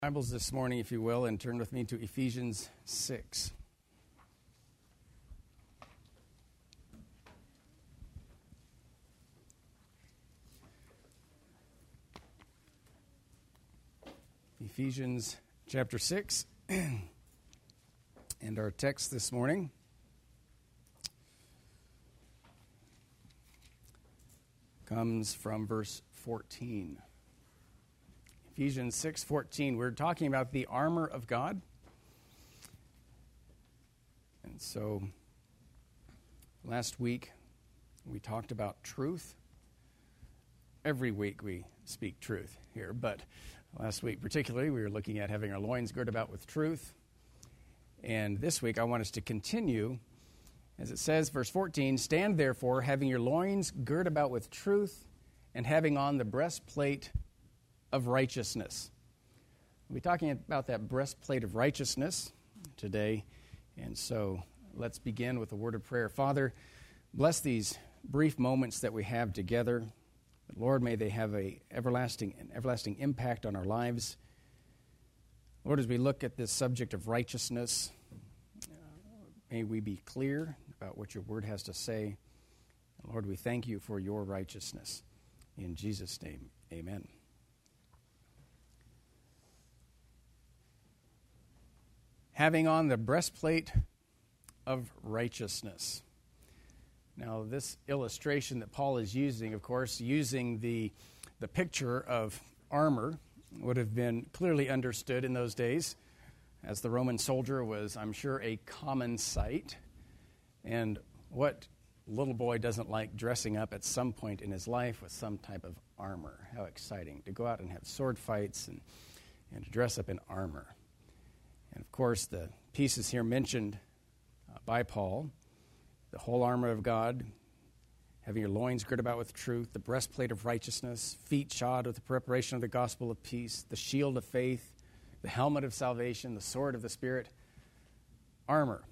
Bibles this morning, if you will, and turn with me to Ephesians 6. Ephesians chapter 6, and our text this morning comes from verse 14. Ephesians 6:14. We're talking about the armor of God. And so last week we talked about truth. Every week we speak truth here, but last week particularly we were looking at having our loins girded about with truth. And this week I want us to continue, as it says, verse 14, "Stand therefore, having your loins girded about with truth, and having on the breastplate of righteousness." We'll be talking about that breastplate of righteousness today, and so let's begin with a word of prayer. Father, bless these brief moments that we have together. But Lord, may they have an everlasting impact on our lives. Lord, as we look at this subject of righteousness, may we be clear about what your word has to say. And Lord, we thank you for your righteousness. In Jesus' name, amen. Having on the breastplate of righteousness. Now, this illustration that Paul is using, of course, using the picture of armor, would have been clearly understood in those days, as the Roman soldier was, I'm sure, a common sight. And what little boy doesn't like dressing up at some point in his life with some type of armor? How exciting to go out and have sword fights and to dress up in armor. And, of course, the pieces here mentioned by Paul, the whole armor of God, having your loins girded about with truth, the breastplate of righteousness, feet shod with the preparation of the gospel of peace, the shield of faith, the helmet of salvation, the sword of the Spirit, armor.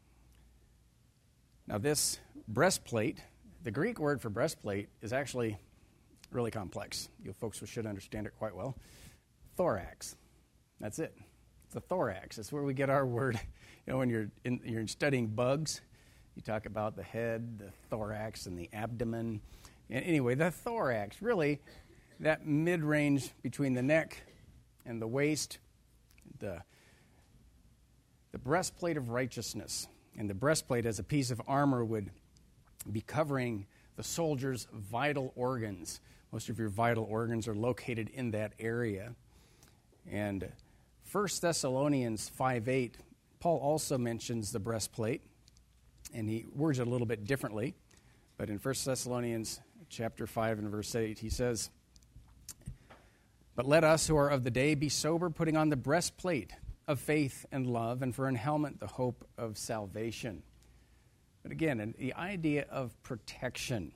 Now, this breastplate, the Greek word for breastplate is actually really complex. You folks should understand it quite well. Thorax. That's it. The thorax. That's where we get our word. You know, when you're studying bugs, you talk about the head, the thorax, and the abdomen. And anyway, the thorax, really, that mid-range between the neck and the waist, the breastplate of righteousness. And the breastplate as a piece of armor would be covering the soldier's vital organs. Most of your vital organs are located in that area. And 1 Thessalonians 5:8, Paul also mentions the breastplate, and he words it a little bit differently. But in 1 Thessalonians chapter 5 and verse 8, he says, "But let us who are of the day be sober, putting on the breastplate of faith and love, and for an helmet the hope of salvation." But again, the idea of protection.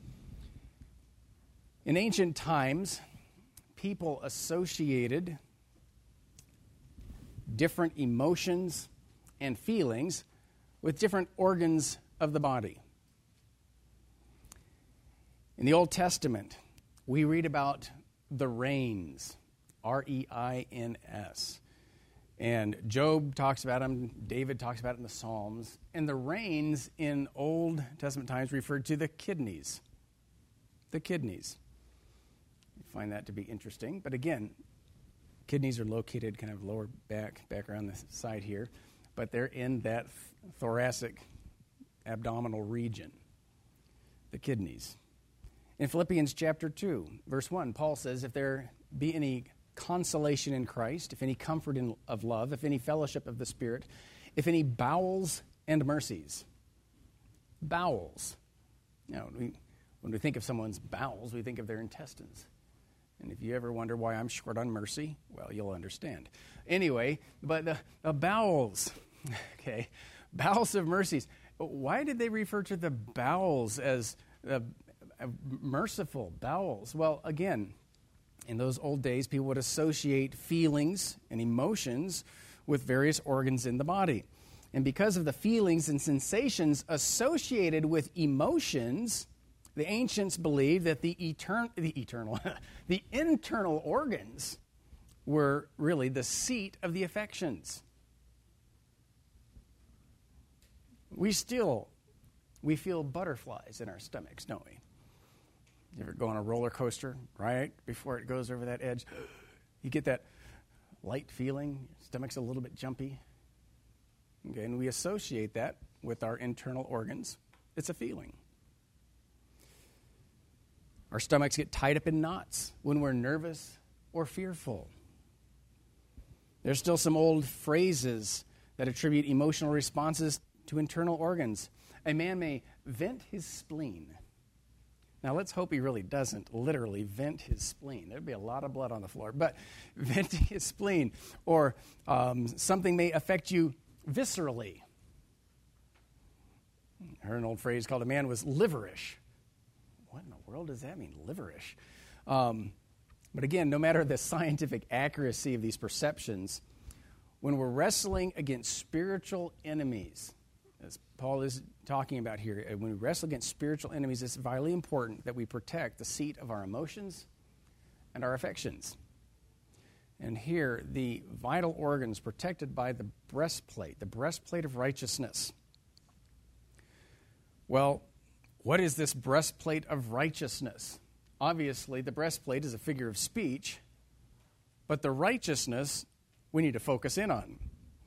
In ancient times, people associated different emotions and feelings with different organs of the body. In the Old Testament, we read about the reins, R-E-I-N-S. And Job talks about them, David talks about it in the Psalms. And the reins in Old Testament times referred to the kidneys. The kidneys. You find that to be interesting. But again, kidneys are located kind of lower back around the side here, but they're in that thoracic abdominal region, the kidneys. In Philippians chapter 2, verse 1, Paul says, "If there be any consolation in Christ, if any comfort of love, if any fellowship of the Spirit, if any bowels and mercies." Bowels. You know, when we think of someone's bowels, we think of their intestines. And if you ever wonder why I'm short on mercy, well, you'll understand. Anyway, but the bowels, okay, bowels of mercies. Why did they refer to the bowels as merciful bowels? Well, again, in those old days, people would associate feelings and emotions with various organs in the body. And because of the feelings and sensations associated with emotions, The ancients believed that the internal organs were really the seat of the affections. We feel butterflies in our stomachs, don't we? You ever go on a roller coaster, right before it goes over that edge? You get that light feeling, your stomach's a little bit jumpy. Okay, and we associate that with our internal organs. It's a feeling. Our stomachs get tied up in knots when we're nervous or fearful. There's still some old phrases that attribute emotional responses to internal organs. A man may vent his spleen. Now, let's hope he really doesn't literally vent his spleen. There'd be a lot of blood on the floor. But venting his spleen, or something may affect you viscerally. I heard an old phrase called a man was liverish. What in the world does that mean, liverish? But again, no matter the scientific accuracy of these perceptions, when we're wrestling against spiritual enemies, as Paul is talking about here, when we wrestle against spiritual enemies, it's vitally important that we protect the seat of our emotions and our affections. And here, the vital organs protected by the breastplate of righteousness. Well, what is this breastplate of righteousness? Obviously, the breastplate is a figure of speech, but the righteousness we need to focus in on.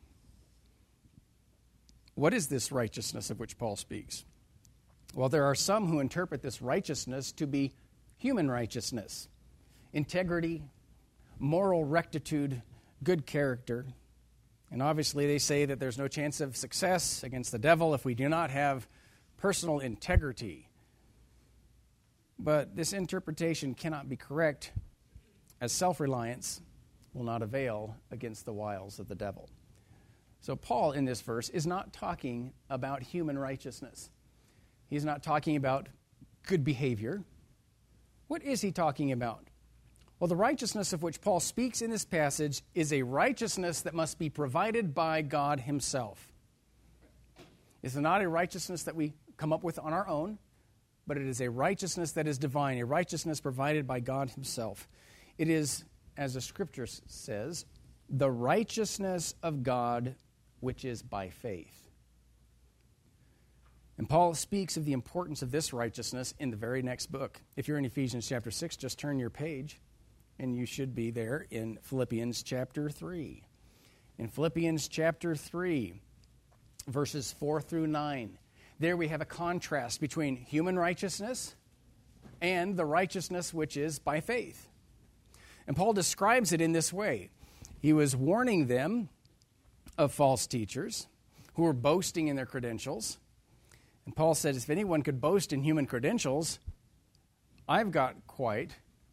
What is this righteousness of which Paul speaks? Well, there are some who interpret this righteousness to be human righteousness, integrity, moral rectitude, good character. And obviously they say that there's no chance of success against the devil if we do not have personal integrity. But this interpretation cannot be correct, as self-reliance will not avail against the wiles of the devil. So Paul, in this verse, is not talking about human righteousness. He's not talking about good behavior. What is he talking about? Well, the righteousness of which Paul speaks in this passage is a righteousness that must be provided by God himself. It's not a righteousness that we come up with on our own, but it is a righteousness that is divine, a righteousness provided by God himself. It is, as the Scripture says, the righteousness of God which is by faith. And Paul speaks of the importance of this righteousness in the very next book. If you're in Ephesians chapter 6, just turn your page, and you should be there in Philippians chapter 3. In Philippians chapter 3, verses 4 through 9, there we have a contrast between human righteousness and the righteousness which is by faith. And Paul describes it in this way. He was warning them of false teachers who were boasting in their credentials. And Paul said, if anyone could boast in human credentials, I've got quite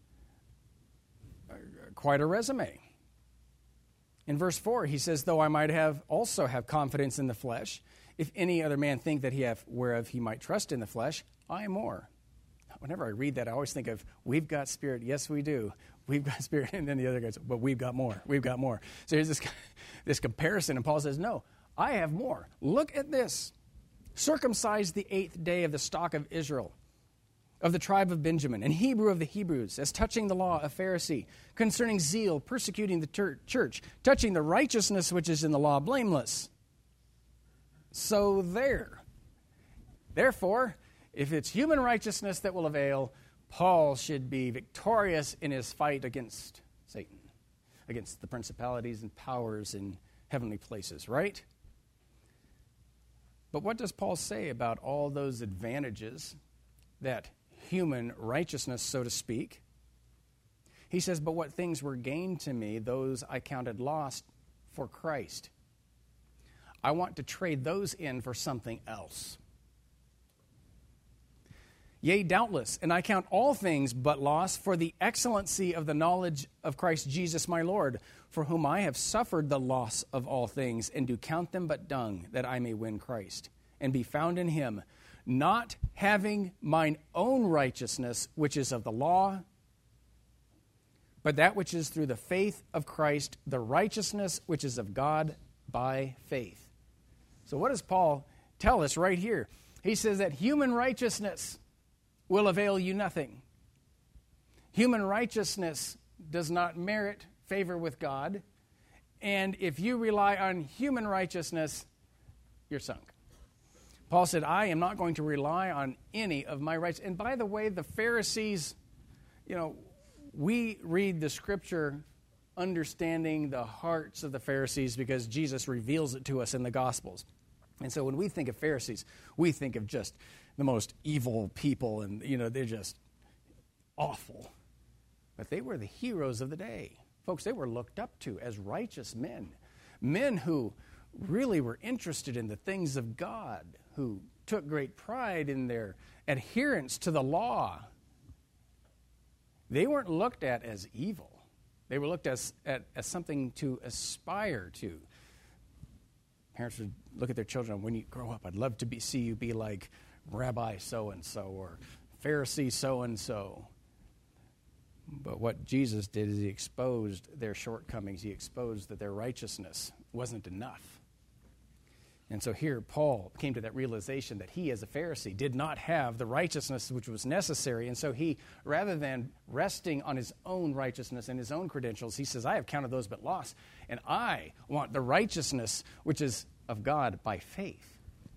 a resume. In verse 4, he says, though I might also have confidence in the flesh, if any other man think that he hath whereof he might trust in the flesh, I more. Whenever I read that, I always think of, we've got spirit. Yes, we do. We've got spirit. And then the other guys, but we've got more. We've got more. So here's this comparison, and Paul says, no, I have more. Look at this. Circumcised the 8th day of the stock of Israel, of the tribe of Benjamin, and Hebrew of the Hebrews, as touching the law, a Pharisee, concerning zeal, persecuting the church, touching the righteousness which is in the law, blameless. So therefore, if it's human righteousness that will avail, Paul should be victorious in his fight against Satan, against the principalities and powers in heavenly places, right? But what does Paul say about all those advantages that human righteousness, so to speak? He says, but what things were gained to me, those I counted lost for Christ. I want to trade those in for something else. Yea, doubtless, and I count all things but loss for the excellency of the knowledge of Christ Jesus my Lord, for whom I have suffered the loss of all things, and do count them but dung, that I may win Christ, and be found in him, not having mine own righteousness, which is of the law, but that which is through the faith of Christ, the righteousness which is of God by faith. So what does Paul tell us right here? He says that human righteousness will avail you nothing. Human righteousness does not merit favor with God. And if you rely on human righteousness, you're sunk. Paul said, I am not going to rely on any of my rights. And by the way, the Pharisees, we read the Scripture understanding the hearts of the Pharisees because Jesus reveals it to us in the Gospels. And so when we think of Pharisees, we think of just the most evil people, and, they're just awful. But they were the heroes of the day. Folks, they were looked up to as righteous men who really were interested in the things of God, who took great pride in their adherence to the law. They weren't looked at as evil. They were looked at as something to aspire to. Parents would look at their children, when you grow up, I'd love to see you be like Rabbi so-and-so or Pharisee so-and-so. But what Jesus did is he exposed their shortcomings. He exposed that their righteousness wasn't enough. And so here Paul came to that realization that he, as a Pharisee, did not have the righteousness which was necessary. And so he, rather than resting on his own righteousness and his own credentials, he says, I have counted those but loss, and I want the righteousness which is of God by faith.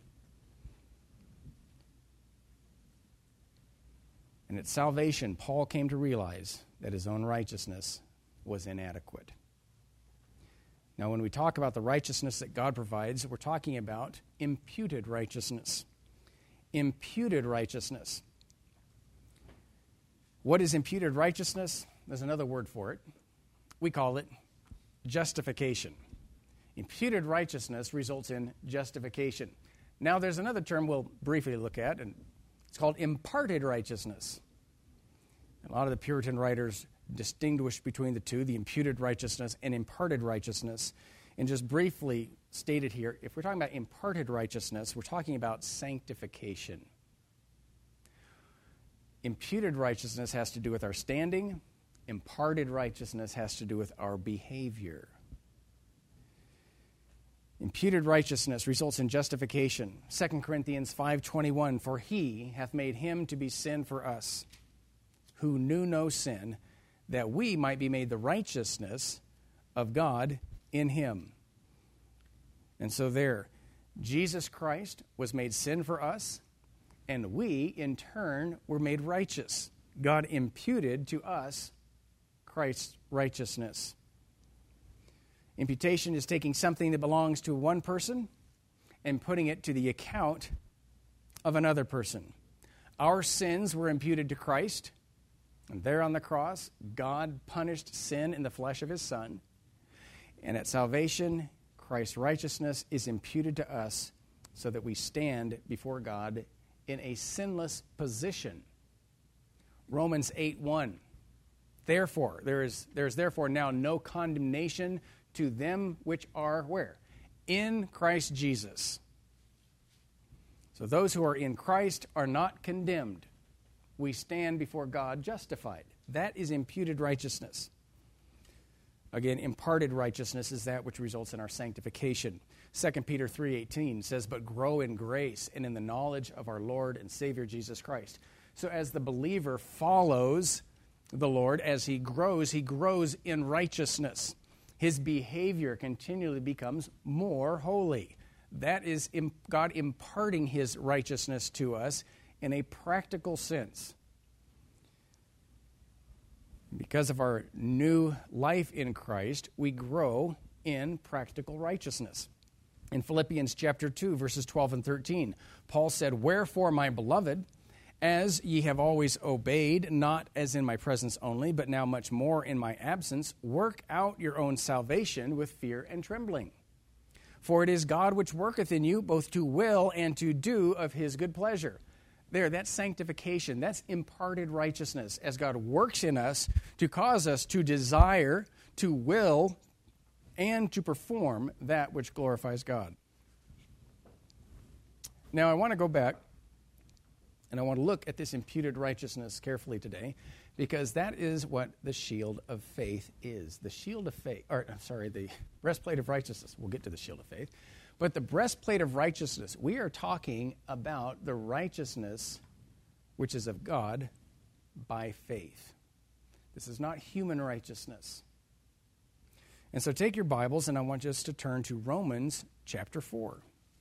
And at salvation, Paul came to realize that his own righteousness was inadequate. Now, when we talk about the righteousness that God provides, we're talking about imputed righteousness. Imputed righteousness. What is imputed righteousness? There's another word for it. We call it justification. Imputed righteousness results in justification. Now, there's another term we'll briefly look at, and it's called imparted righteousness. A lot of the Puritan writers distinguish between the two, the imputed righteousness and imparted righteousness. And just briefly stated here, if we're talking about imparted righteousness, we're talking about sanctification. Imputed righteousness has to do with our standing. Imparted righteousness has to do with our behavior. Imputed righteousness results in justification. 2 Corinthians 5:21, for he hath made him to be sin for us, who knew no sin, that we might be made the righteousness of God in him. And so there, Jesus Christ was made sin for us, and we, in turn, were made righteous. God imputed to us Christ's righteousness. Imputation is taking something that belongs to one person and putting it to the account of another person. Our sins were imputed to Christ, and there on the cross, God punished sin in the flesh of his Son. And at salvation, Christ's righteousness is imputed to us so that we stand before God in a sinless position. Romans 8:1. Therefore, there is therefore now no condemnation to them which are where? In Christ Jesus. So those who are in Christ are not condemned. We stand before God justified. That is imputed righteousness. Again, imparted righteousness is that which results in our sanctification. 2 Peter 3:18 says, but grow in grace and in the knowledge of our Lord and Savior Jesus Christ. So as the believer follows the Lord, as he grows in righteousness. His behavior continually becomes more holy. That is God imparting his righteousness to us in a practical sense. Because of our new life in Christ, we grow in practical righteousness. In Philippians chapter 2, verses 12 and 13, Paul said, wherefore, my beloved, as ye have always obeyed, not as in my presence only, but now much more in my absence, work out your own salvation with fear and trembling. For it is God which worketh in you both to will and to do of his good pleasure. There, that's sanctification. That's imparted righteousness as God works in us to cause us to desire, to will, and to perform that which glorifies God. Now, I want to go back, and I want to look at this imputed righteousness carefully today, because that is what the shield of faith is. The shield of faith, the breastplate of righteousness. We'll get to the shield of faith. But the breastplate of righteousness, we are talking about the righteousness which is of God by faith. This is not human righteousness. And so take your Bibles, and I want us to turn to Romans chapter 4.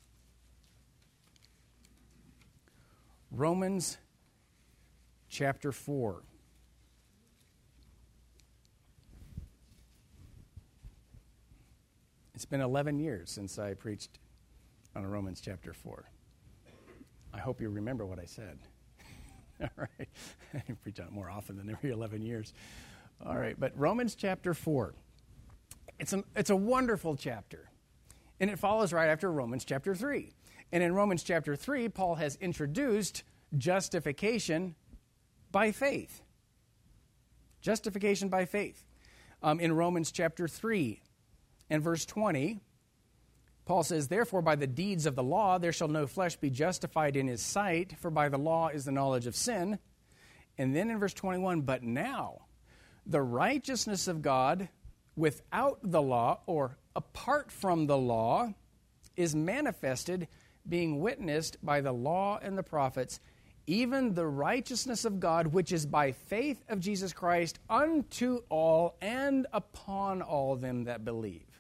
Romans chapter 4. It's been 11 years since I preached on Romans chapter 4. I hope you remember what I said. All right. I preach on it more often than every 11 years. All right, but Romans chapter 4. It's a wonderful chapter, and it follows right after Romans chapter 3. And in Romans chapter 3, Paul has introduced justification by faith. Justification by faith. In Romans chapter 3 and verse 20, Paul says, "Therefore by the deeds of the law there shall no flesh be justified in his sight, for by the law is the knowledge of sin." And then in verse 21, "But now the righteousness of God without the law," or apart from the law, "is manifested, being witnessed by the law and the prophets, even the righteousness of God, which is by faith of Jesus Christ unto all and upon all them that believe."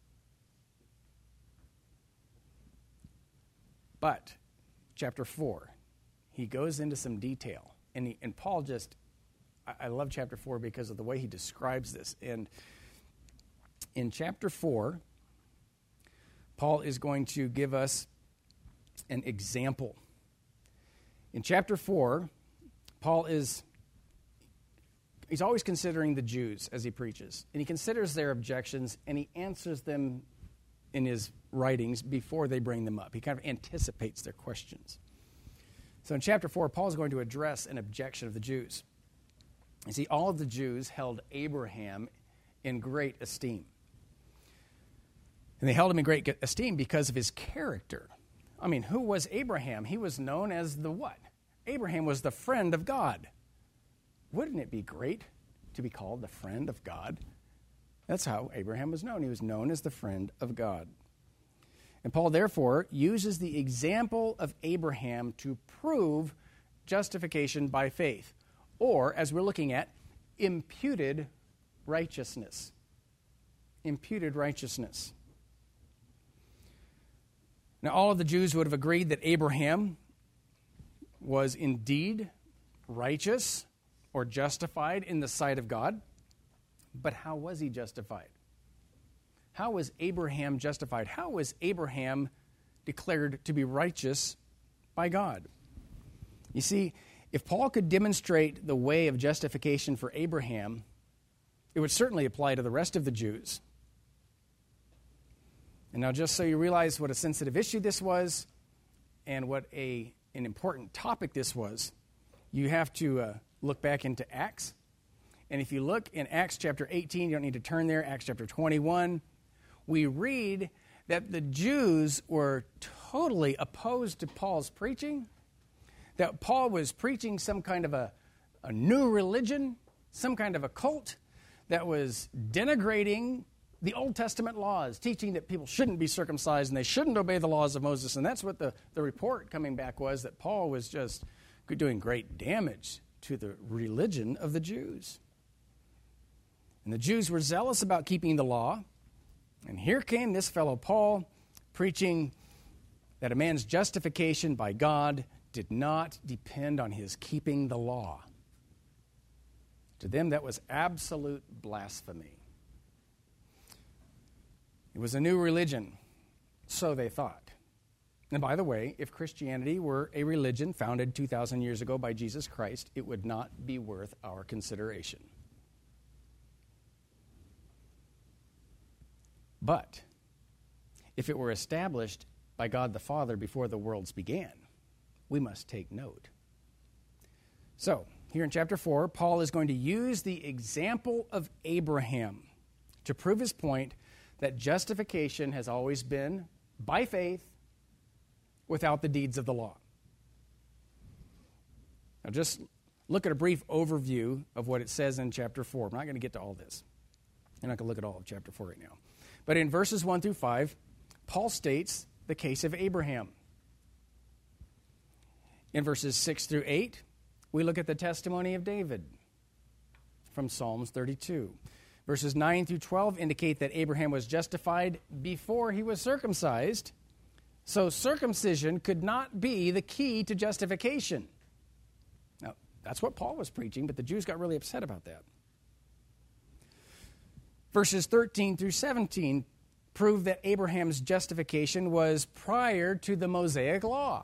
But, chapter 4, he goes into some detail. And Paul I love chapter 4 because of the way he describes this. And in chapter 4, Paul is going to give us an example. In chapter 4, Paul he's always considering the Jews as he preaches. And he considers their objections, and he answers them in his writings before they bring them up. He kind of anticipates their questions. So in chapter 4, Paul is going to address an objection of the Jews. You see, all of the Jews held Abraham in great esteem. And they held him in great esteem because of his character. I mean, who was Abraham? He was known as the what? Abraham was the friend of God. Wouldn't it be great to be called the friend of God? That's how Abraham was known. He was known as the friend of God. And Paul, therefore, uses the example of Abraham to prove justification by faith, or, as we're looking at, imputed righteousness. Imputed righteousness. Now, all of the Jews would have agreed that Abraham was indeed righteous or justified in the sight of God. But how was he justified? How was Abraham justified? How was Abraham declared to be righteous by God? You see, if Paul could demonstrate the way of justification for Abraham, it would certainly apply to the rest of the Jews. And now, just so you realize what a sensitive issue this was and what an important topic this was, you have to look back into Acts. And if you look in Acts chapter 18, you don't need to turn there, Acts chapter 21, we read that the Jews were totally opposed to Paul's preaching, that Paul was preaching some kind of a new religion, some kind of a cult that was denigrating the Old Testament laws, teaching that people shouldn't be circumcised and they shouldn't obey the laws of Moses. And that's what the report coming back was, that Paul was just doing great damage to the religion of the Jews. And the Jews were zealous about keeping the law. And here came this fellow Paul preaching that a man's justification by God did not depend on his keeping the law. To them, that was absolute blasphemy. It was a new religion, so they thought. And by the way, if Christianity were a religion founded 2,000 years ago by Jesus Christ, it would not be worth our consideration. But if it were established by God the Father before the worlds began, we must take note. So, here in chapter 4, Paul is going to use the example of Abraham to prove his point that justification has always been by faith without the deeds of the law. Now just look at a brief overview of what it says in chapter 4. I'm not going to get to all this. I'm not going to look at all of chapter 4 right now. But in verses 1 through 5, Paul states the case of Abraham. In verses 6 through 8, we look at the testimony of David from Psalms 32. Verses 9 through 12 indicate that Abraham was justified before he was circumcised, so circumcision could not be the key to justification. Now, that's what Paul was preaching, but the Jews got really upset about that. Verses 13 through 17 prove that Abraham's justification was prior to the Mosaic law.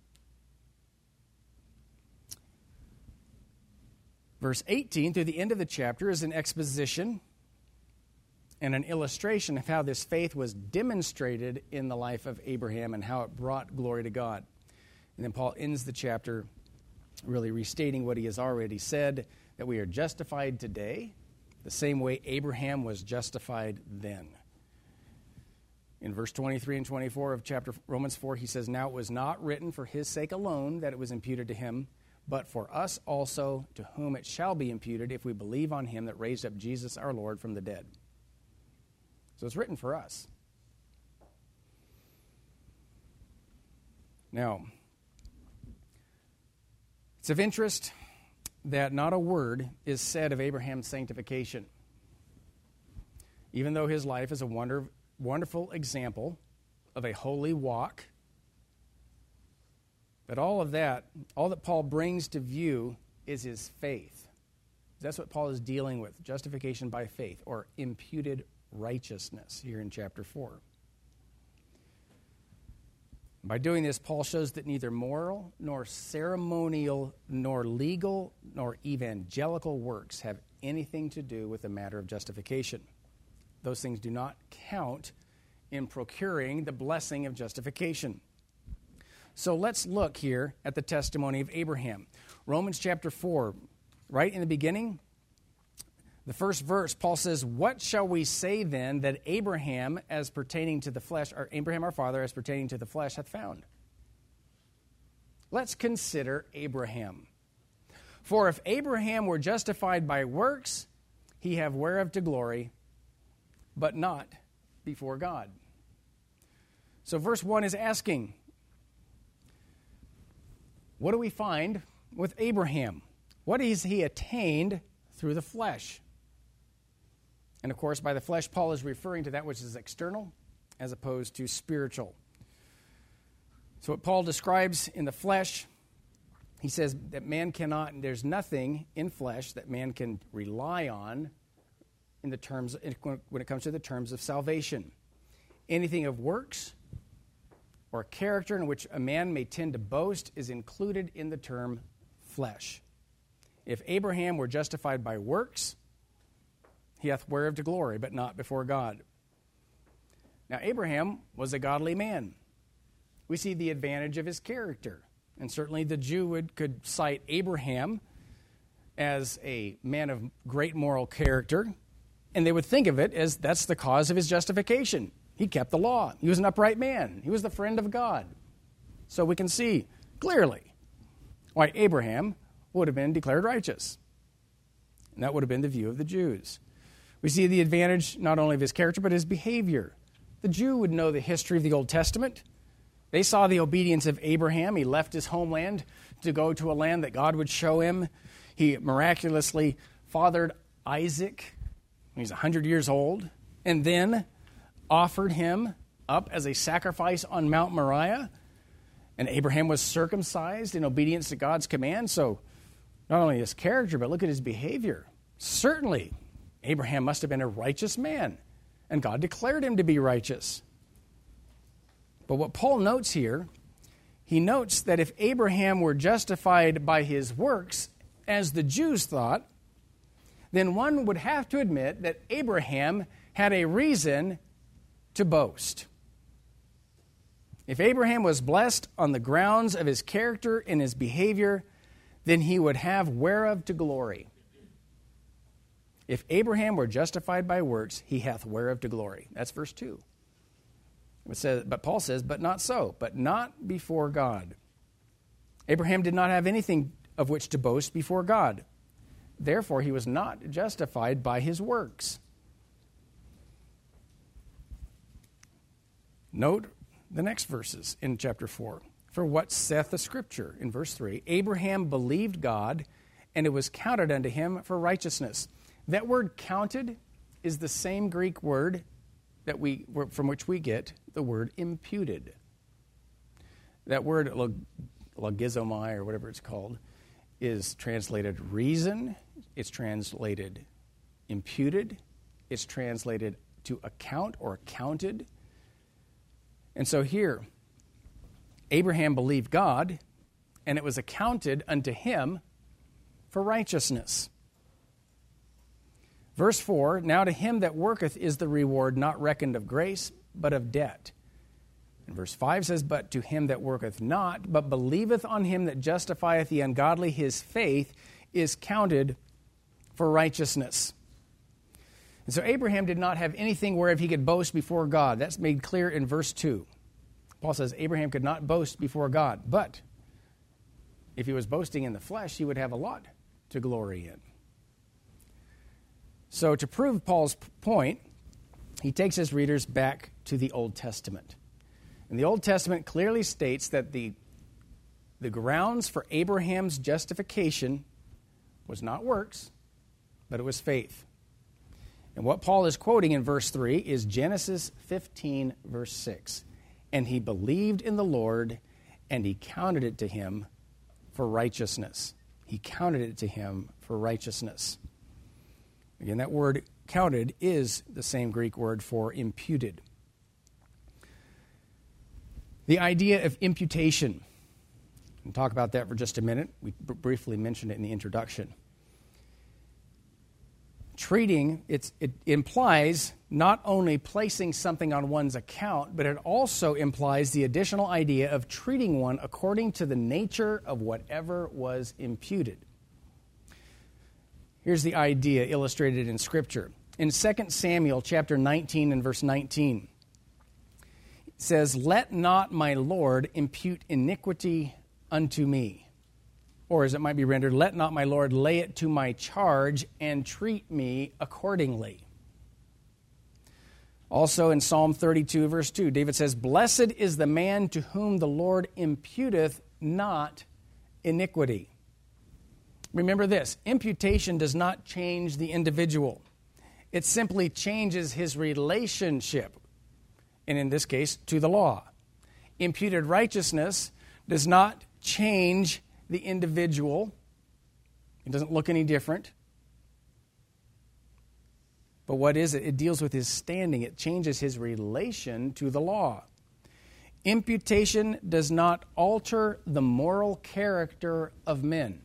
Verse 18 through the end of the chapter is an exposition and an illustration of how this faith was demonstrated in the life of Abraham and how it brought glory to God. And then Paul ends the chapter really restating what he has already said, that we are justified today the same way Abraham was justified then. In verse 23 and 24 of chapter Romans 4, he says, "Now it was not written for his sake alone that it was imputed to him, but for us also, to whom it shall be imputed if we believe on him that raised up Jesus our Lord from the dead." So it's written for us. Now, it's of interest that not a word is said of Abraham's sanctification. Even though his life is a wonderful example of a holy walk, but all that Paul brings to view is his faith. That's what Paul is dealing with, justification by faith, or imputed righteousness here in chapter 4. By doing this, Paul shows that neither moral, nor ceremonial, nor legal, nor evangelical works have anything to do with the matter of justification. Those things do not count in procuring the blessing of justification. So let's look here at the testimony of Abraham. Romans chapter 4, right in the beginning, the first verse, Paul says, "What shall we say then that Abraham as pertaining to the flesh, or Abraham our father as pertaining to the flesh hath found?" Let's consider Abraham. "For if Abraham were justified by works, he have whereof to glory, but not before God." So verse 1 is asking, what do we find with Abraham? What has he attained through the flesh? And of course, by the flesh, Paul is referring to that which is external as opposed to spiritual. So what Paul describes in the flesh, he says that man cannot, and there's nothing in flesh that man can rely on in the terms, when it comes to the terms of salvation. Anything of works or character in which a man may tend to boast is included in the term flesh. If Abraham were justified by works, he hath whereof to glory, but not before God. Now, Abraham was a godly man. We see the advantage of his character. And certainly the Jew could cite Abraham as a man of great moral character, and they would think of it as that's the cause of his justification. He kept the law. He was an upright man. He was the friend of God. So we can see clearly why Abraham would have been declared righteous. And that would have been the view of the Jews. We see the advantage not only of his character, but his behavior. The Jew would know the history of the Old Testament. They saw the obedience of Abraham. He left his homeland to go to a land that God would show him. He miraculously fathered Isaac when he's 100 years old, and then offered him up as a sacrifice on Mount Moriah. And Abraham was circumcised in obedience to God's command. So not only his character, but look at his behavior. Certainly, Abraham must have been a righteous man, and God declared him to be righteous. But what Paul notes here, he notes that if Abraham were justified by his works, as the Jews thought, then one would have to admit that Abraham had a reason to boast. If Abraham was blessed on the grounds of his character and his behavior, then he would have whereof to glory. If Abraham were justified by works, he hath whereof to glory. That's verse 2. It says, but Paul says, but not so, but not before God. Abraham did not have anything of which to boast before God. Therefore, he was not justified by his works. Note the next verses in chapter 4. For what saith the Scripture? In verse 3, Abraham believed God, and it was counted unto him for righteousness. That word counted is the same Greek word from which we get the word imputed. That word logizomai, or whatever it's called, is translated reason, it's translated imputed, it's translated to account or accounted. And so here, Abraham believed God, and it was accounted unto him for righteousness. Verse 4, now to him that worketh is the reward not reckoned of grace, but of debt. And verse 5 says, but to him that worketh not, but believeth on him that justifieth the ungodly, his faith is counted for righteousness. And so Abraham did not have anything whereof he could boast before God. That's made clear in verse 2. Paul says Abraham could not boast before God, but if he was boasting in the flesh, he would have a lot to glory in. So to prove Paul's point, he takes his readers back to the Old Testament. And the Old Testament clearly states that the grounds for Abraham's justification was not works, but it was faith. And what Paul is quoting in verse 3 is Genesis 15, verse 6. And he believed in the Lord, and he counted it to him for righteousness. He counted it to him for righteousness. Again, that word counted is the same Greek word for imputed. The idea of imputation. We'll talk about that for just a minute. We briefly mentioned it in the introduction. Treating, it implies not only placing something on one's account, but it also implies the additional idea of treating one according to the nature of whatever was imputed. Here's the idea illustrated in Scripture. In 2 Samuel chapter 19 and verse 19, it says, let not my Lord impute iniquity unto me. Or as it might be rendered, let not my Lord lay it to my charge and treat me accordingly. Also in Psalm 32, verse 2, David says, blessed is the man to whom the Lord imputeth not iniquity. Remember this, imputation does not change the individual. It simply changes his relationship, and in this case, to the law. Imputed righteousness does not change the individual. It doesn't look any different. But what is it? It deals with his standing. It changes his relation to the law. Imputation does not alter the moral character of men.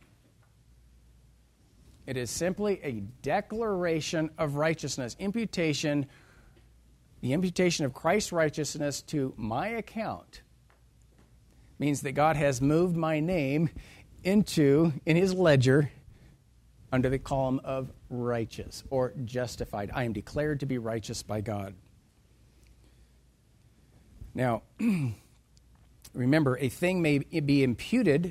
It is simply a declaration of righteousness. The imputation of Christ's righteousness to my account means that God has moved my name in his ledger under the column of righteous or justified. I am declared to be righteous by God. Now, remember, a thing may be imputed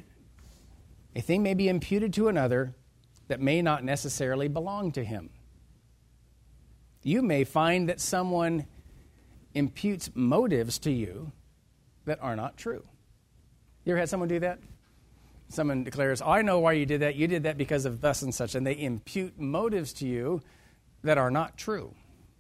to another that may not necessarily belong to him. You may find that someone imputes motives to you that are not true. You ever had someone do that? Someone declares, I know why you did that. You did that because of thus and such. And they impute motives to you that are not true.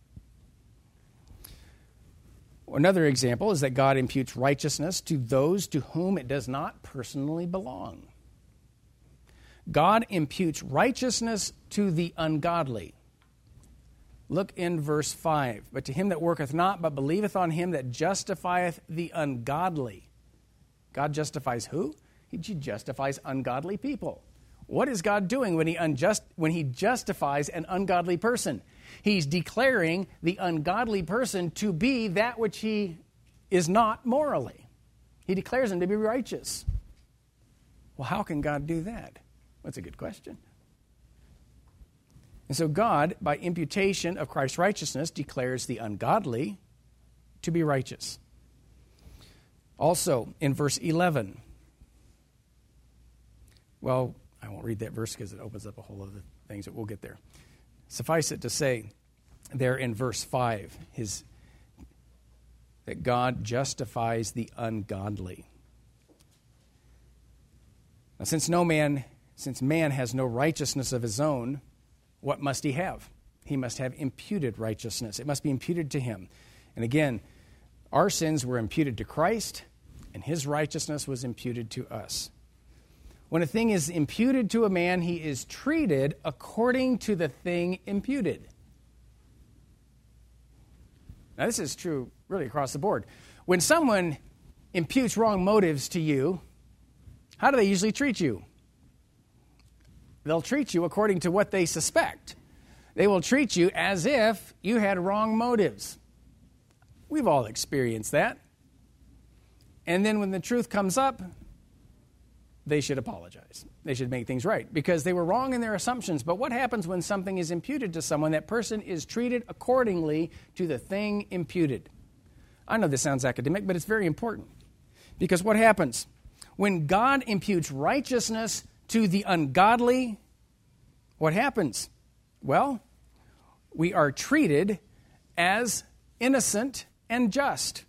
Another example is that God imputes righteousness to those to whom it does not personally belong. God imputes righteousness to the ungodly. Look in verse 5. But to him that worketh not, but believeth on him that justifieth the ungodly. God justifies who? He justifies ungodly people. What is God doing when he justifies an ungodly person? He's declaring the ungodly person to be that which he is not morally. He declares him to be righteous. Well, how can God do that? That's a good question. And so God, by imputation of Christ's righteousness, declares the ungodly to be righteous. Also, in verse 11, well, I won't read that verse because it opens up a whole other things, but we'll get there. Suffice it to say, there in verse 5, that God justifies the ungodly. Now, since man has no righteousness of his own, what must he have? he must have imputed righteousness. It must be imputed to him. And again, our sins were imputed to Christ, and his righteousness was imputed to us. When a thing is imputed to a man, he is treated according to the thing imputed. Now, this is true really across the board. When someone imputes wrong motives to you, how do they usually treat you? They'll treat you according to what they suspect. They will treat you as if you had wrong motives. We've all experienced that. And then when the truth comes up, they should apologize. They should make things right because they were wrong in their assumptions. But what happens when something is imputed to someone? That person is treated accordingly to the thing imputed. I know this sounds academic, but it's very important. Because what happens? When God imputes righteousness to the ungodly, what happens? Well, we are treated as innocent and just.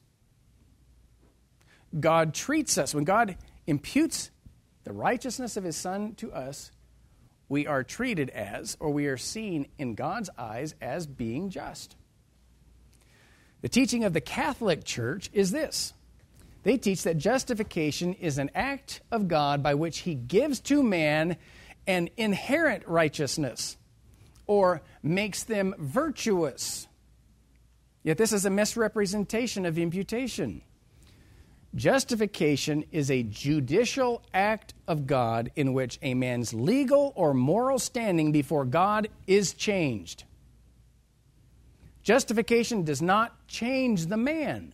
God treats us. When God imputes the righteousness of his Son to us, we are treated as, or we are seen in God's eyes as being just. The teaching of the Catholic Church is this. They teach that justification is an act of God by which he gives to man an inherent righteousness or makes them virtuous. Yet this is a misrepresentation of imputation. Justification is a judicial act of God in which a man's legal or moral standing before God is changed. Justification does not change the man.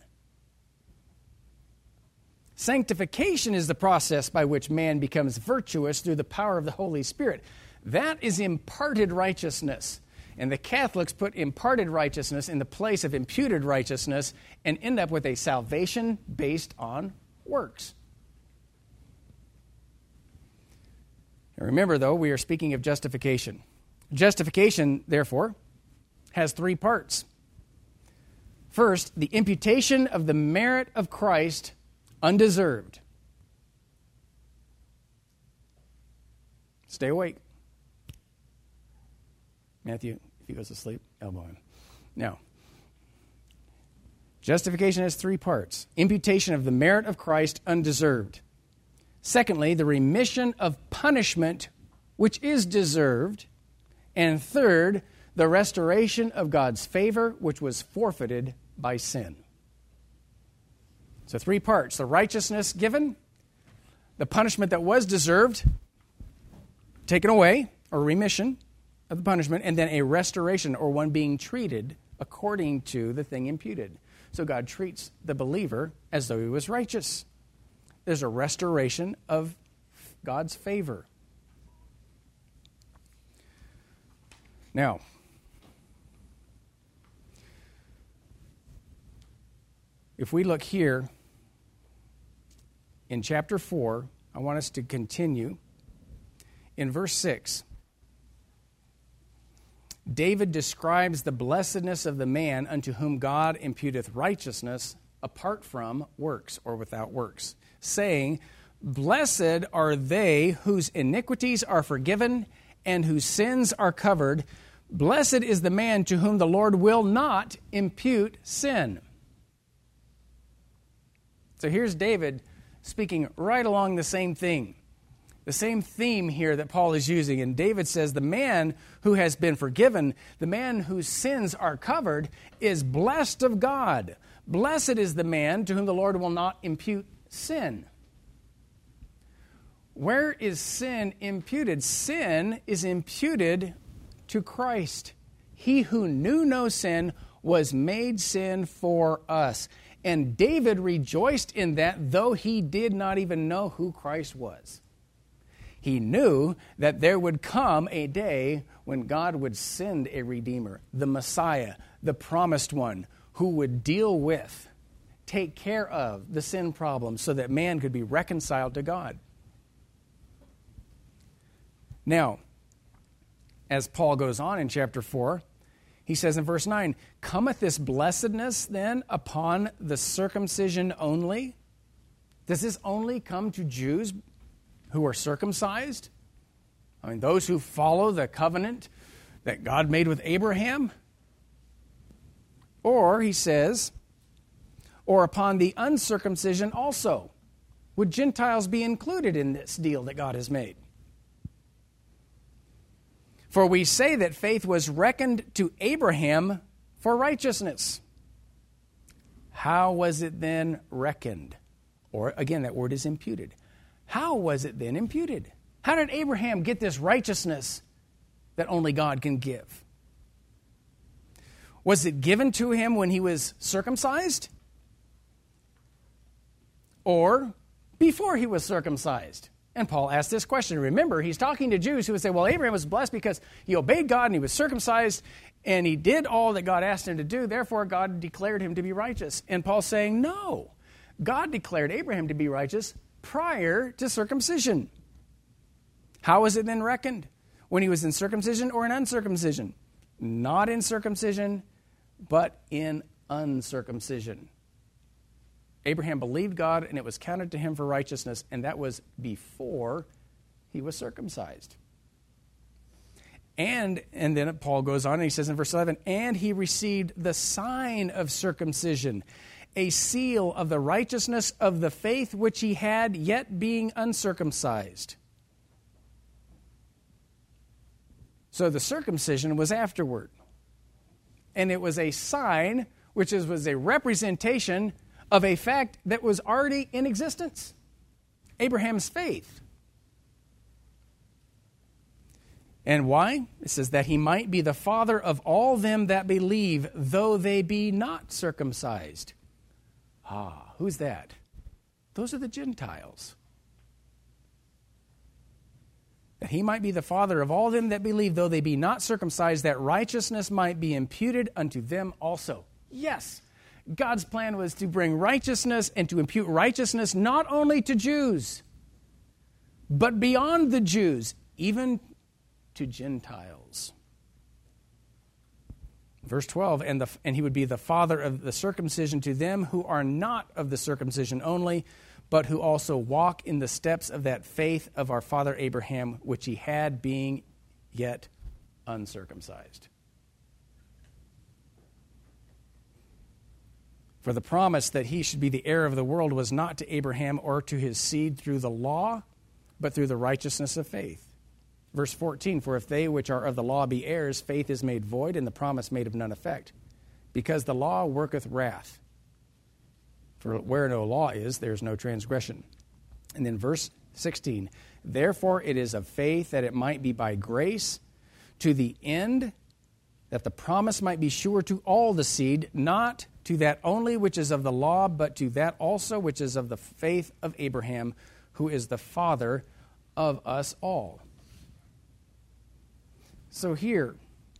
Sanctification is the process by which man becomes virtuous through the power of the Holy Spirit. That is imparted righteousness. And the Catholics put imparted righteousness in the place of imputed righteousness and end up with a salvation based on works. Now remember, though, we are speaking of justification. Justification, therefore, has three parts. First, the imputation of the merit of Christ undeserved. Stay awake. Matthew, if he goes to sleep, elbow him. Now, justification has three parts. Imputation of the merit of Christ undeserved. Secondly, the remission of punishment which is deserved. And third, the restoration of God's favor which was forfeited by sin. So three parts. The righteousness given, the punishment that was deserved, taken away, or remission of the punishment, and then a restoration, or one being treated according to the thing imputed. So God treats the believer as though he was righteous. There's a restoration of God's favor. Now, if we look here in chapter 4, I want us to continue in verse 6. David describes the blessedness of the man unto whom God imputeth righteousness apart from works or without works, saying, Blessed are they whose iniquities are forgiven and whose sins are covered. Blessed is the man to whom the Lord will not impute sin. So here's David speaking right along the same thing. The same theme here that Paul is using. And David says the man who has been forgiven, the man whose sins are covered, is blessed of God. Blessed is the man to whom the Lord will not impute sin. Where is sin imputed? Sin is imputed to Christ. He who knew no sin was made sin for us. And David rejoiced in that, though he did not even know who Christ was. He knew that there would come a day when God would send a Redeemer, the Messiah, the promised one, who would deal with, take care of the sin problem so that man could be reconciled to God. Now, as Paul goes on in chapter 4, he says in verse 9, Cometh this blessedness then upon the circumcision only? Does this only come to Jews who are circumcised? I mean, those who follow the covenant that God made with Abraham? Or, he says, or upon the uncircumcision also. Would Gentiles be included in this deal that God has made? For we say that faith was reckoned to Abraham for righteousness. How was it then reckoned? Or, again, that word is imputed. How was it then imputed? How did Abraham get this righteousness that only God can give? Was it given to him when he was circumcised? Or before he was circumcised? And Paul asked this question. Remember, he's talking to Jews who would say, well, Abraham was blessed because he obeyed God and he was circumcised and he did all that God asked him to do. Therefore, God declared him to be righteous. And Paul's saying, no. God declared Abraham to be righteous prior to circumcision. How was it then reckoned? When he was in circumcision or in uncircumcision? Not in circumcision, but in uncircumcision. Abraham believed God, and it was counted to him for righteousness, and that was before he was circumcised. And then Paul goes on, and he says in verse 11, and he received the sign of circumcision, a seal of the righteousness of the faith which he had, yet being uncircumcised. So the circumcision was afterward. And it was a sign, which was a representation of a fact that was already in existence. Abraham's faith. And why? It says that he might be the father of all them that believe, though they be not circumcised. Ah, who's that? Those are the Gentiles. That he might be the father of all them that believe, though they be not circumcised, that righteousness might be imputed unto them also. Yes, God's plan was to bring righteousness and to impute righteousness not only to Jews, but beyond the Jews, even to Gentiles. Verse 12, and he would be the father of the circumcision to them who are not of the circumcision only, but who also walk in the steps of that faith of our father Abraham, which he had being yet uncircumcised. For the promise that he should be the heir of the world was not to Abraham or to his seed through the law, but through the righteousness of faith. Verse 14, for if they which are of the law be heirs, faith is made void, and the promise made of none effect. Because the law worketh wrath. For where no law is, there is no transgression. And then verse 16, therefore it is of faith that it might be by grace, to the end that the promise might be sure to all the seed, not to that only which is of the law, but to that also which is of the faith of Abraham, who is the father of us all. So here,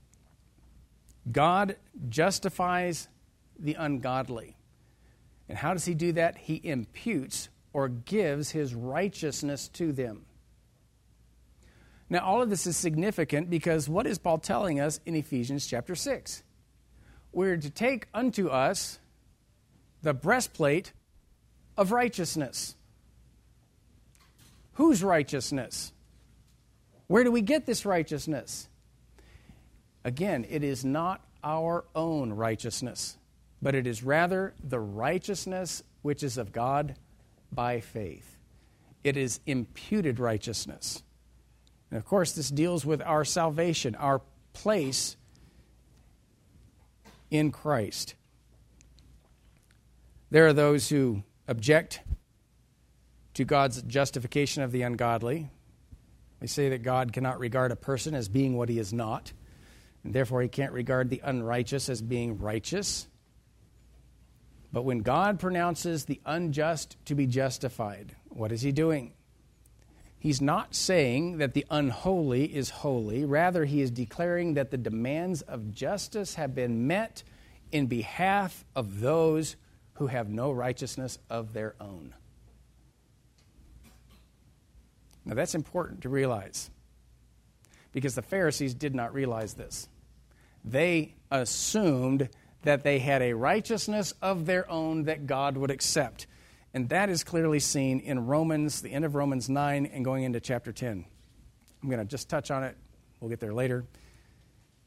God justifies the ungodly. And how does he do that? He imputes or gives his righteousness to them. Now, all of this is significant because what is Paul telling us in Ephesians chapter 6? We're to take unto us the breastplate of righteousness. Whose righteousness? Where do we get this righteousness? Again, it is not our own righteousness, but it is rather the righteousness which is of God by faith. It is imputed righteousness. And of course, this deals with our salvation, our place in Christ. There are those who object to God's justification of the ungodly. They say that God cannot regard a person as being what he is not, and therefore he can't regard the unrighteous as being righteous. But when God pronounces the unjust to be justified, what is he doing? He's not saying that the unholy is holy. Rather, he is declaring that the demands of justice have been met in behalf of those who have no righteousness of their own. Now, that's important to realize because the Pharisees did not realize this. They assumed that they had a righteousness of their own that God would accept. And that is clearly seen in Romans, the end of Romans 9 and going into chapter 10. I'm going to just touch on it. We'll get there later.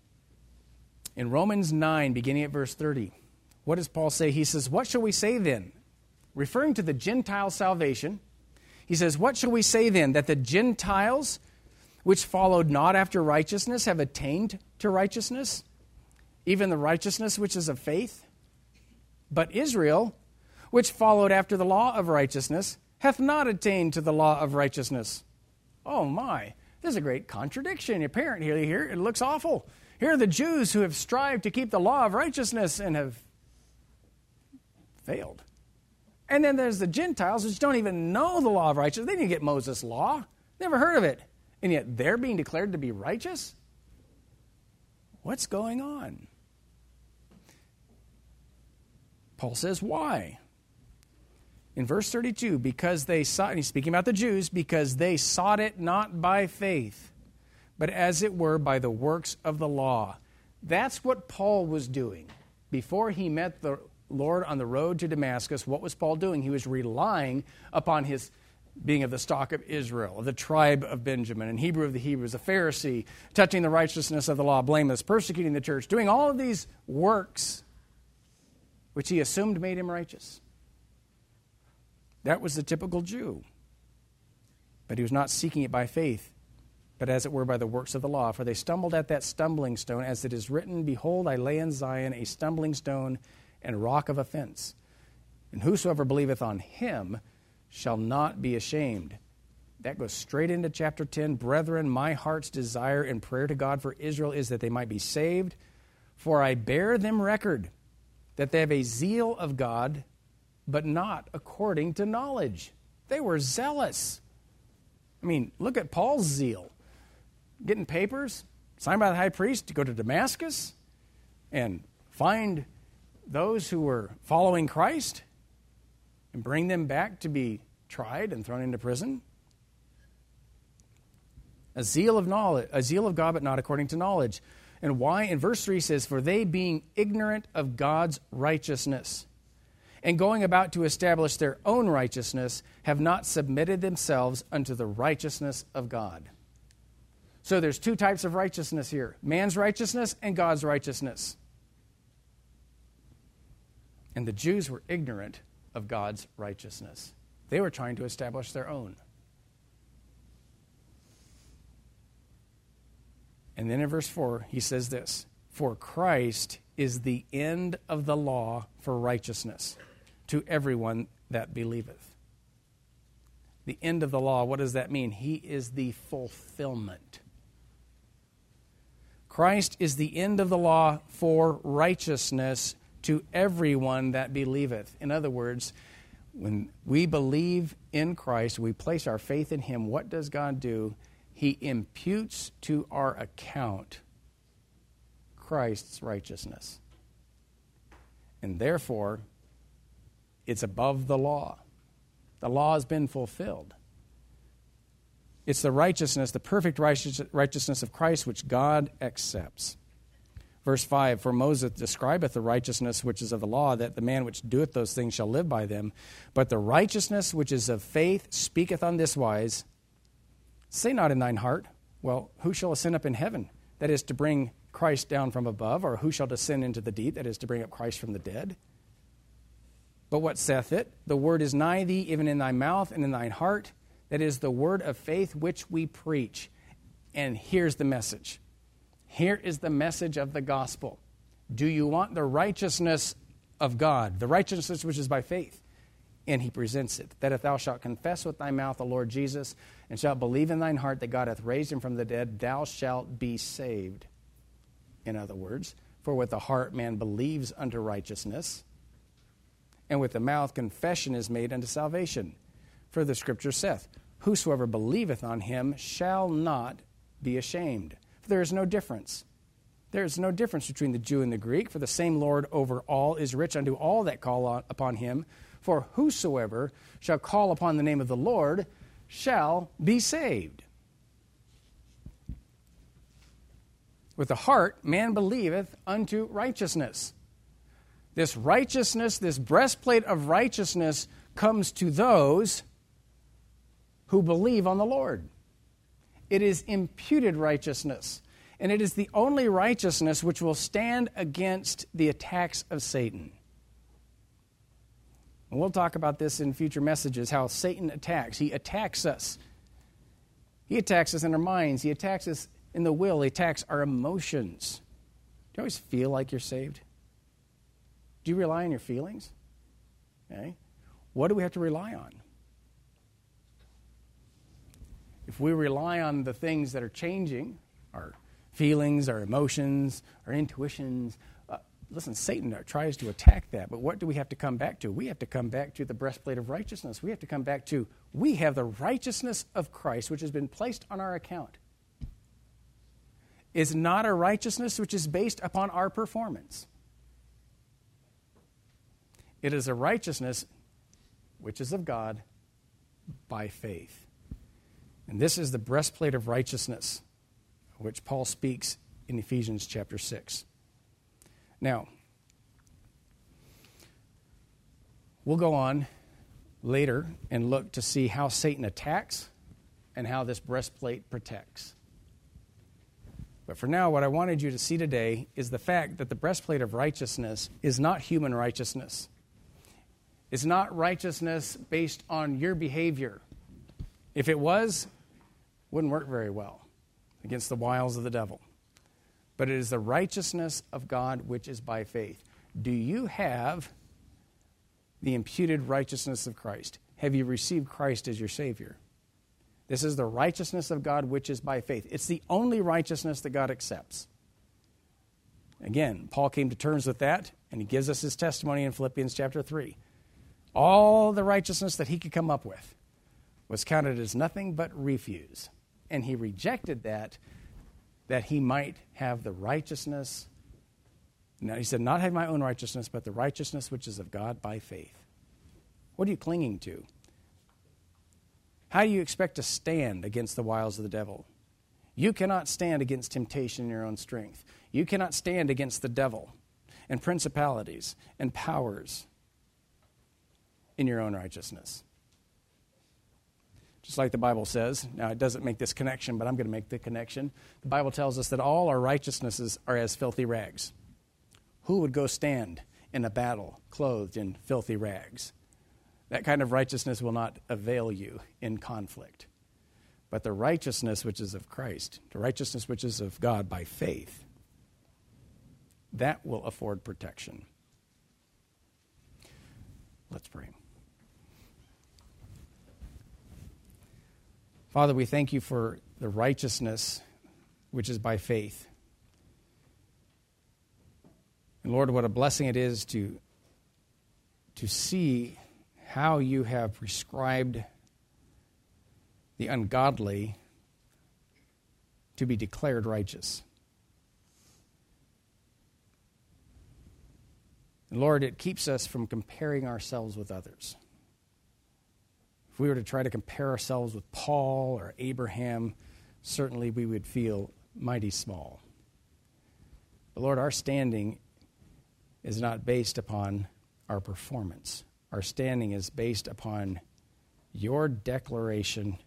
In Romans 9, beginning at verse 30, what does Paul say? He says, what shall we say then? Referring to the Gentile salvation, he says, what shall we say then? That the Gentiles, which followed not after righteousness, have attained to righteousness, even the righteousness which is of faith? But Israel, which followed after the law of righteousness, hath not attained to the law of righteousness. Oh my, there's a great contradiction apparent here. It looks awful. Here are the Jews who have strived to keep the law of righteousness and have failed. And then there's the Gentiles which don't even know the law of righteousness. They didn't get Moses' law. Never heard of it. And yet they're being declared to be righteous? What's going on? Paul says, why? In verse 32, because they sought, and he's speaking about the Jews, because they sought it not by faith, but as it were by the works of the law. That's what Paul was doing. Before he met the Lord on the road to Damascus, what was Paul doing? He was relying upon his being of the stock of Israel, of the tribe of Benjamin, and Hebrew of the Hebrews, a Pharisee, touching the righteousness of the law, blameless, persecuting the church, doing all of these works which he assumed made him righteous. That was the typical Jew. But he was not seeking it by faith, but as it were by the works of the law. For they stumbled at that stumbling stone, as it is written, behold, I lay in Zion a stumbling stone and rock of offense. And whosoever believeth on him shall not be ashamed. That goes straight into chapter 10. Brethren, my heart's desire and prayer to God for Israel is that they might be saved. For I bear them record that they have a zeal of God, but not according to knowledge. They were zealous. I mean, look at Paul's zeal. Getting papers signed by the high priest to go to Damascus and find those who were following Christ and bring them back to be tried and thrown into prison. A zeal of knowledge, a zeal of God, but not according to knowledge. And why? In verse 3 says, for they being ignorant of God's righteousness, and going about to establish their own righteousness, have not submitted themselves unto the righteousness of God. So there's two types of righteousness here. Man's righteousness and God's righteousness. And the Jews were ignorant of God's righteousness. They were trying to establish their own. And then in verse 4, he says this, for Christ is the end of the law for righteousness to everyone that believeth. The end of the law, what does that mean? He is the fulfillment. Christ is the end of the law for righteousness to everyone that believeth. In other words, when we believe in Christ, we place our faith in him, what does God do? He imputes to our account Christ's righteousness. And therefore, it's above the law. The law has been fulfilled. It's the righteousness, the perfect righteousness of Christ, which God accepts. Verse 5, for Moses describeth the righteousness which is of the law, that the man which doeth those things shall live by them. But the righteousness which is of faith speaketh on this wise, say not in thine heart, well, who shall ascend up in heaven? That is to bring Christ down from above, or who shall descend into the deep? That is to bring up Christ from the dead. But what saith it? The word is nigh thee, even in thy mouth and in thine heart. That is the word of faith which we preach. And here's the message. Here is the message of the gospel. Do you want the righteousness of God, the righteousness which is by faith? And he presents it, that if thou shalt confess with thy mouth the Lord Jesus, and shalt believe in thine heart that God hath raised him from the dead, thou shalt be saved. In other words, for with the heart man believes unto righteousness, and with the mouth confession is made unto salvation. For the scripture saith, whosoever believeth on him shall not be ashamed. For there is no difference. There is no difference between the Jew and the Greek, for the same Lord over all is rich unto all that call upon him. For whosoever shall call upon the name of the Lord shall be saved. With the heart man believeth unto righteousness. This righteousness, this breastplate of righteousness, comes to those who believe on the Lord. It is imputed righteousness. And it is the only righteousness which will stand against the attacks of Satan. And we'll talk about this in future messages, how Satan attacks. He attacks us. He attacks us in our minds. He attacks us in the will. He attacks our emotions. Do you always feel like you're saved? Do you rely on your feelings? Okay. What do we have to rely on? If we rely on the things that are changing, our feelings, our emotions, our intuitions, listen, Satan tries to attack that, but what do we have to come back to? We have to come back to the breastplate of righteousness. We have to come back to, we have the righteousness of Christ, which has been placed on our account. It's not a righteousness which is based upon our performance. It is a righteousness which is of God by faith. And this is the breastplate of righteousness, which Paul speaks in Ephesians chapter 6. Now, we'll go on later and look to see how Satan attacks and how this breastplate protects. But for now, what I wanted you to see today is the fact that the breastplate of righteousness is not human righteousness. It's not righteousness based on your behavior. If it was, it wouldn't work very well against the wiles of the devil. But it is the righteousness of God which is by faith. Do you have the imputed righteousness of Christ? Have you received Christ as your Savior? This is the righteousness of God which is by faith. It's the only righteousness that God accepts. Again, Paul came to terms with that, and he gives us his testimony in Philippians chapter 3. All the righteousness that he could come up with was counted as nothing but refuse. And he rejected that he might have the righteousness. Now, he said, not have my own righteousness, but the righteousness which is of God by faith. What are you clinging to? How do you expect to stand against the wiles of the devil? You cannot stand against temptation in your own strength. You cannot stand against the devil and principalities and powers in your own righteousness. Just like the Bible says, now it doesn't make this connection, but I'm going to make the connection. The Bible tells us that all our righteousnesses are as filthy rags. Who would go stand in a battle clothed in filthy rags? That kind of righteousness will not avail you in conflict. But the righteousness which is of Christ, the righteousness which is of God by faith, that will afford protection. Let's pray. Father, we thank you for the righteousness which is by faith. And Lord, what a blessing it is to see how you have prescribed the ungodly to be declared righteous. And Lord, it keeps us from comparing ourselves with others. If we were to try to compare ourselves with Paul or Abraham, certainly we would feel mighty small. But Lord, our standing is not based upon our performance. Our standing is based upon your declaration,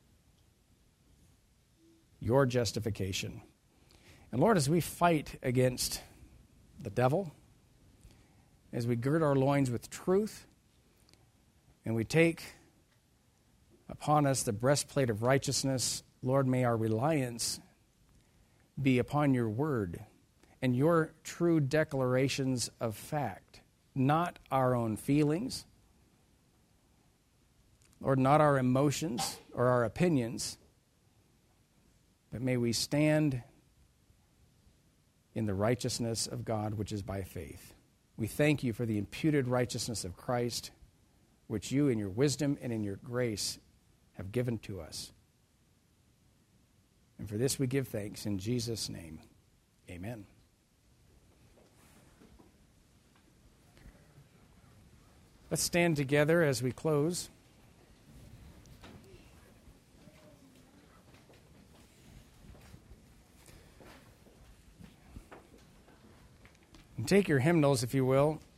your justification. And Lord, as we fight against the devil, as we gird our loins with truth, and we take upon us the breastplate of righteousness, Lord, may our reliance be upon your word and your true declarations of fact, not our own feelings, Lord, not our emotions or our opinions, but may we stand in the righteousness of God, which is by faith. We thank you for the imputed righteousness of Christ, which you in your wisdom and in your grace have given to us. And for this we give thanks in Jesus' name. Amen. Let's stand together as we close. And take your hymnals, if you will.